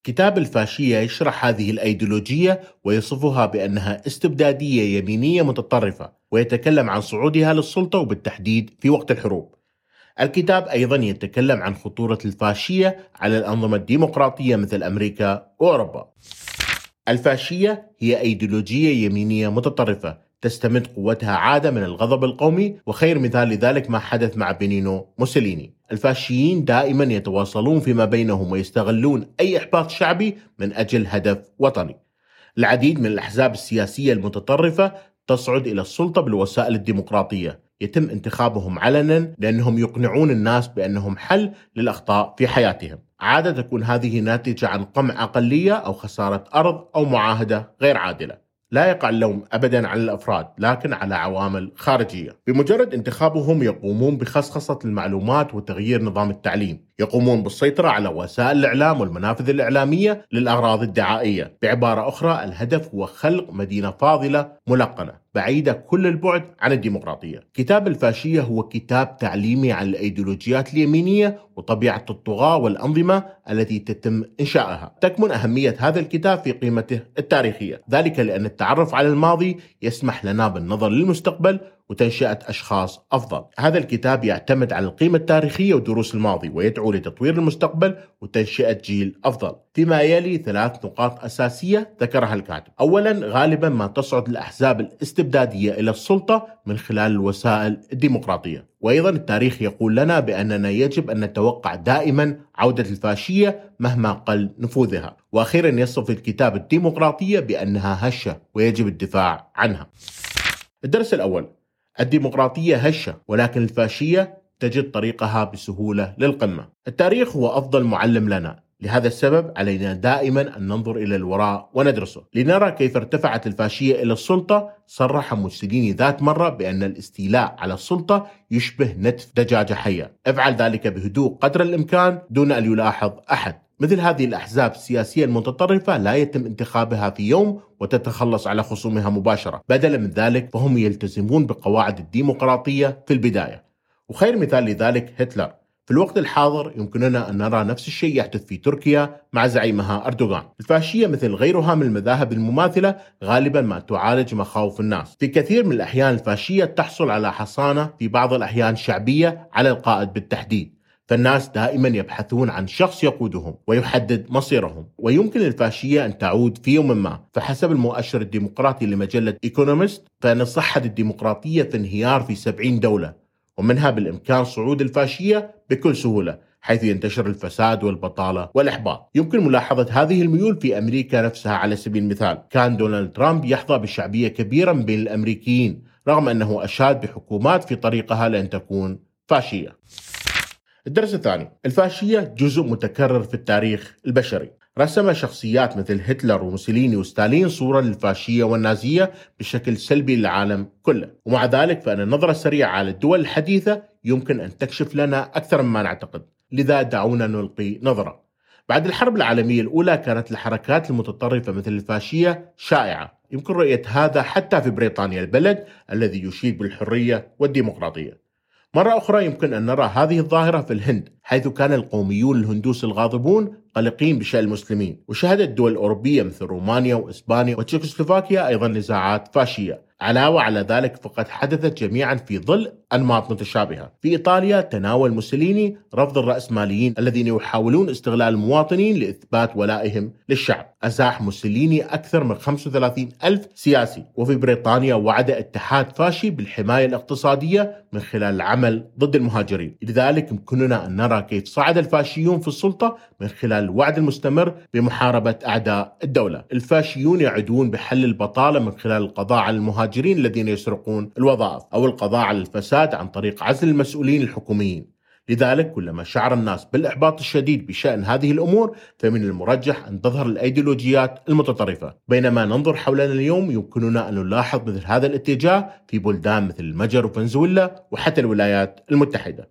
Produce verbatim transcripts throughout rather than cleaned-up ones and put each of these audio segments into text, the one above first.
كتاب الفاشية يشرح هذه الأيديولوجية ويصفها بأنها استبدادية يمينية متطرفة، ويتكلم عن صعودها للسلطة وبالتحديد في وقت الحروب. الكتاب أيضا يتكلم عن خطورة الفاشية على الأنظمة الديمقراطية مثل أمريكا وأوروبا. الفاشية هي أيديولوجية يمينية متطرفة تستمد قوتها عادة من الغضب القومي، وخير مثال لذلك ما حدث مع بنينو موسوليني. الفاشيين دائما يتواصلون فيما بينهم ويستغلون أي إحباط شعبي من أجل هدف وطني. العديد من الأحزاب السياسية المتطرفة تصعد إلى السلطة بالوسائل الديمقراطية، يتم انتخابهم علنا لأنهم يقنعون الناس بأنهم حل للأخطاء في حياتهم. عادة تكون هذه ناتجة عن قمع أقلية أو خسارة أرض أو معاهدة غير عادلة. لا يقع اللوم أبدا على الأفراد، لكن على عوامل خارجية. بمجرد انتخابهم يقومون بخصخصة المعلومات وتغيير نظام التعليم، يقومون بالسيطرة على وسائل الإعلام والمنافذ الإعلامية للأغراض الدعائية. بعبارة أخرى، الهدف هو خلق مدينة فاضلة ملقنة بعيدة كل البعد عن الديمقراطية. كتاب الفاشية هو كتاب تعليمي عن الأيديولوجيات اليمينية وطبيعة الطغاة والأنظمة التي تتم إنشائها. تكمن أهمية هذا الكتاب في قيمته التاريخية، ذلك لأن التعرف على الماضي يسمح لنا بالنظر للمستقبل وتنشئة أشخاص أفضل. هذا الكتاب يعتمد على القيمة التاريخية ودروس الماضي، ويدعو لتطوير المستقبل وتنشئة جيل أفضل. فيما يلي ثلاث نقاط أساسية ذكرها الكاتب. أولا، غالبا ما تصعد الأحزاب الاستبدادية إلى السلطة من خلال الوسائل الديمقراطية، وأيضا التاريخ يقول لنا بأننا يجب أن نتوقع دائما عودة الفاشية مهما قل نفوذها. وأخيرا، يصف الكتاب الديمقراطية بأنها هشة ويجب الدفاع عنها. الدرس الأول: الديمقراطية هشة، ولكن الفاشية تجد طريقها بسهولة للقمة. التاريخ هو أفضل معلم لنا، لهذا السبب علينا دائما أن ننظر إلى الوراء وندرسه لنرى كيف ارتفعت الفاشية إلى السلطة. صرح موسوليني ذات مرة بأن الاستيلاء على السلطة يشبه نتف دجاجة حية، افعل ذلك بهدوء قدر الإمكان دون أن يلاحظ أحد. مثل هذه الأحزاب السياسية المتطرفة لا يتم انتخابها في يوم وتتخلص على خصومها مباشرة، بدلا من ذلك فهم يلتزمون بقواعد الديمقراطية في البداية. وخير مثال لذلك هتلر. في الوقت الحاضر يمكننا أن نرى نفس الشيء يحدث في تركيا مع زعيمها أردوغان. الفاشية مثل غيرها من المذاهب المماثلة غالبا ما تعالج مخاوف الناس. في كثير من الأحيان الفاشية تحصل على حصانة، في بعض الأحيان شعبية، على القائد بالتحديد. فالناس دائما يبحثون عن شخص يقودهم ويحدد مصيرهم، ويمكن للفاشية أن تعود في يوم ما. فحسب المؤشر الديمقراطي لمجلة إيكونومست، فإن صحة الديمقراطية في انهيار في سبعين دولة، ومنها بالإمكان صعود الفاشية بكل سهولة، حيث ينتشر الفساد والبطالة والإحباط. يمكن ملاحظة هذه الميول في أمريكا نفسها. على سبيل المثال، كان دونالد ترامب يحظى بشعبية كبيرة بين الأمريكيين، رغم أنه أشاد بحكومات في طريقها لأن تكون فاشية. الدرس الثاني: الفاشية جزء متكرر في التاريخ البشري. رسم شخصيات مثل هتلر وموسوليني وستالين صورة للفاشية والنازية بشكل سلبي للعالم كله، ومع ذلك فإن النظرة السريعة على الدول الحديثة يمكن أن تكشف لنا أكثر مما نعتقد. لذا دعونا نلقي نظرة. بعد الحرب العالمية الأولى كانت الحركات المتطرفة مثل الفاشية شائعة. يمكن رؤية هذا حتى في بريطانيا، البلد الذي يشيد بالحرية والديمقراطية. مرة أخرى يمكن أن نرى هذه الظاهرة في الهند، حيث كان القوميون الهندوس الغاضبون قلقين بشأن المسلمين. وشهدت الدول الأوروبية مثل رومانيا وإسبانيا وتشيكوسلوفاكيا أيضا نزاعات فاشية. علاوة على ذلك فقد حدثت جميعا في ظل أنماط متشابهة. في إيطاليا تناول موسوليني رفض الرأسماليين الذين يحاولون استغلال المواطنين لإثبات ولائهم للشعب. أزاح موسوليني أكثر من خمسة وثلاثين ألف سياسي. وفي بريطانيا وعد اتحاد فاشي بالحماية الاقتصادية من خلال العمل ضد المهاجرين. لذلك يمكننا أن نرى كيف صعد الفاشيون في السلطة من خلال الوعد المستمر بمحاربة أعداء الدولة. الفاشيون يعدون بحل البطالة من خلال القضاء على المهاجرين الذين يسرقون الوظائف، أو القضاء على الفساد عن طريق عزل المسؤولين الحكوميين. لذلك كلما شعر الناس بالإحباط الشديد بشأن هذه الأمور، فمن المرجح أن تظهر الأيديولوجيات المتطرفة. بينما ننظر حولنا اليوم يمكننا أن نلاحظ مثل هذا الاتجاه في بلدان مثل المجر وفنزويلا وحتى الولايات المتحدة.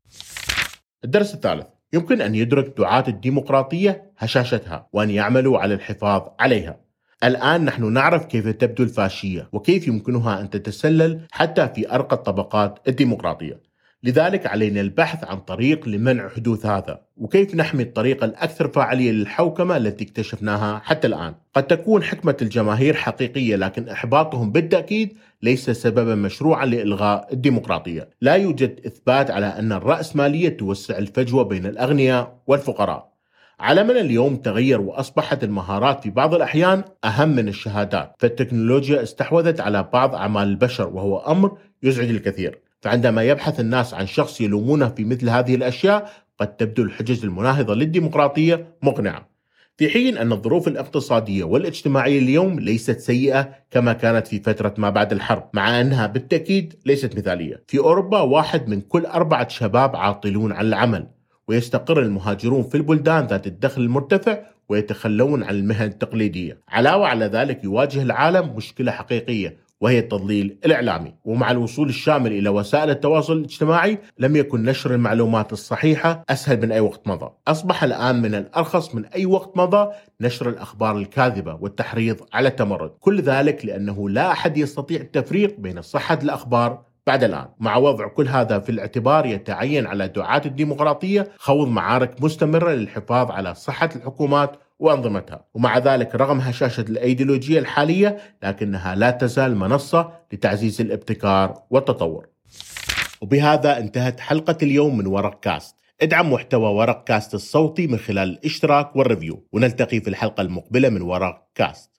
الدرس الثالث: يمكن أن يدرك دعاة الديمقراطية هشاشتها وأن يعملوا على الحفاظ عليها. الآن نحن نعرف كيف تبدو الفاشية وكيف يمكنها أن تتسلل حتى في أرقى الطبقات الديمقراطية. لذلك علينا البحث عن طريق لمنع حدوث هذا، وكيف نحمي الطريقة الأكثر فاعلية للحوكمة التي اكتشفناها حتى الآن. قد تكون حكمة الجماهير حقيقية، لكن إحباطهم بالتأكيد ليس سببا مشروعا لإلغاء الديمقراطية. لا يوجد إثبات على أن الرأسمالية توسع الفجوة بين الأغنياء والفقراء. عالمنا اليوم تغير، وأصبحت المهارات في بعض الأحيان أهم من الشهادات، فالتكنولوجيا استحوذت على بعض أعمال البشر، وهو أمر يزعج الكثير. فعندما يبحث الناس عن شخص يلومونه في مثل هذه الأشياء، قد تبدو الحجج المناهضة للديمقراطية مقنعة، في حين أن الظروف الاقتصادية والاجتماعية اليوم ليست سيئة كما كانت في فترة ما بعد الحرب، مع أنها بالتأكيد ليست مثالية. في أوروبا واحد من كل أربعة شباب عاطلون عن العمل، ويستقر المهاجرون في البلدان ذات الدخل المرتفع ويتخلون عن المهن التقليدية. علاوة على ذلك يواجه العالم مشكلة حقيقية، وهي التضليل الإعلامي. ومع الوصول الشامل إلى وسائل التواصل الاجتماعي، لم يكن نشر المعلومات الصحيحة أسهل من أي وقت مضى. أصبح الآن من الأرخص من أي وقت مضى نشر الأخبار الكاذبة والتحريض على التمرد، كل ذلك لأنه لا أحد يستطيع التفريق بين صحة الأخبار بعد الآن. مع وضع كل هذا في الاعتبار، يتعين على دعاة الديمقراطية خوض معارك مستمرة للحفاظ على صحة الحكومات وأنظمتها. ومع ذلك رغم هشاشة الأيديولوجية الحالية، لكنها لا تزال منصة لتعزيز الابتكار والتطور. وبهذا انتهت حلقة اليوم من ورق كاست. ادعم محتوى ورق كاست الصوتي من خلال الاشتراك والريفيو، ونلتقي في الحلقة المقبلة من ورق كاست.